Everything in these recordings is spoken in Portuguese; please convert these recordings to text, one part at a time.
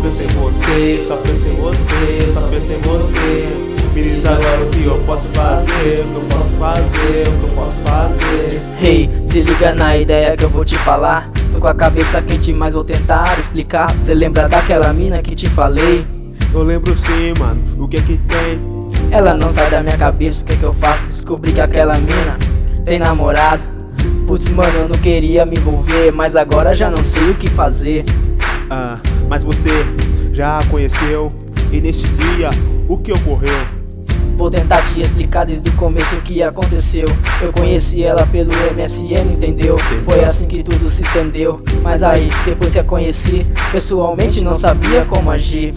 penso em você, só penso em você, só penso em você. Me diz agora o que eu posso fazer, o que eu posso fazer, o que eu posso fazer. Hey, se liga na ideia que eu vou te falar. Tô com a cabeça quente, mas vou tentar explicar. Cê lembra daquela mina que te falei? Eu lembro sim, mano, o que é que tem? Ela não sai da minha cabeça, o que é que eu faço? Descobri que aquela mina tem namorado. Putz, mano, eu não queria me envolver, mas agora já não sei o que fazer. Mas você já a conheceu? E nesse dia, o que ocorreu? Vou tentar te explicar desde o começo o que aconteceu. Eu conheci ela pelo MSN, entendeu? Foi assim que tudo se estendeu. Mas aí, depois que a conheci, pessoalmente não sabia como agir.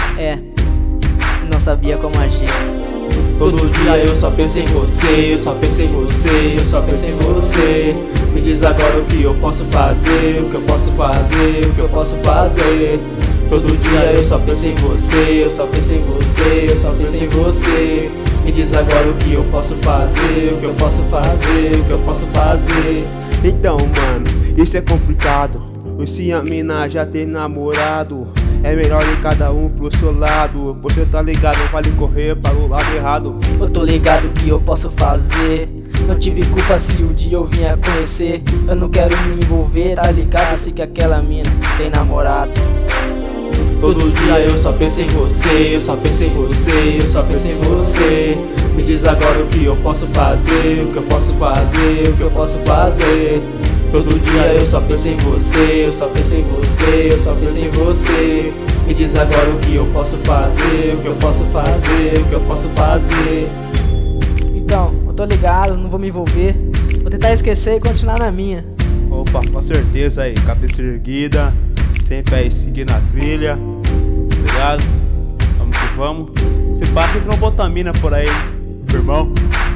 Não sabia como agir. Todo dia eu só penso em você, eu só penso em você, eu só penso em você. Me diz agora o que eu posso fazer, o que eu posso fazer, o que eu posso fazer. Todo dia eu só penso em você, eu só penso em você, eu só penso em você. Me diz agora o que eu posso fazer, o que eu posso fazer, o que eu posso fazer. Então, mano, isso é complicado. Se a mina já tem namorado, é melhor ir cada um pro seu lado. Você tá ligado, não vale correr para o lado errado. Eu tô ligado o que eu posso fazer. Não tive culpa se um dia eu vim a conhecer. Eu não quero me envolver, tá ligado? Eu sei que aquela mina tem namorado. Todo dia eu só penso em você, eu só penso em você, eu só penso em você. Me diz agora o que eu posso fazer, o que eu posso fazer, o que eu posso fazer. Todo dia eu só penso em você, eu só penso em você, eu só penso em você. Me diz agora o que eu posso fazer, o que eu posso fazer, o que eu posso fazer. Então, eu tô ligado, não vou me envolver. Vou tentar esquecer e continuar na minha. Opa, com certeza aí, cabeça erguida, sempre aí seguindo a trilha, ligado? Vamos que vamos. Se passa entra uma botamina por aí, irmão.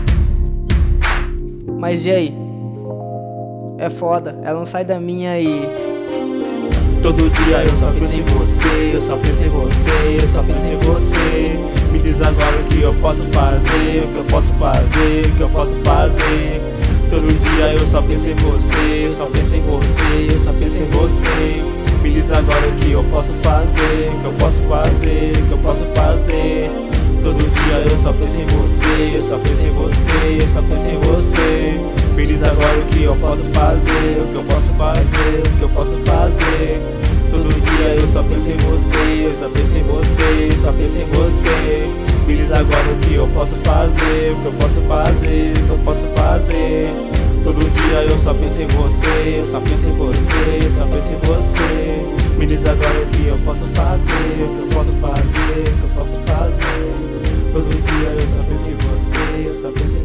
Mas e aí? É foda, ela não sai da minha e... Todo dia eu só penso em você, eu só penso em você, eu só penso em você. Me diz agora o que eu posso fazer, o que eu posso fazer, o que eu posso fazer. Todo dia eu só penso em você, eu só penso em você, eu só penso em você. Me diz agora o que eu posso fazer, o que eu posso fazer, o que eu posso fazer. Todo dia eu só penso em você, eu só penso em você, eu só penso em você. Me diz agora o que eu posso fazer, o que eu posso fazer, o que eu posso fazer. Todo dia eu só penso em você, eu só penso em você, eu só penso em você. Me diz agora o que eu posso fazer, o que eu posso fazer, o que eu posso fazer. Todo dia eu só penso em você, eu só penso em você, eu só penso em você. Me diz agora o que eu posso fazer, o que eu posso fazer, o que eu posso fazer. Todo dia eu só penso em você, eu só penso em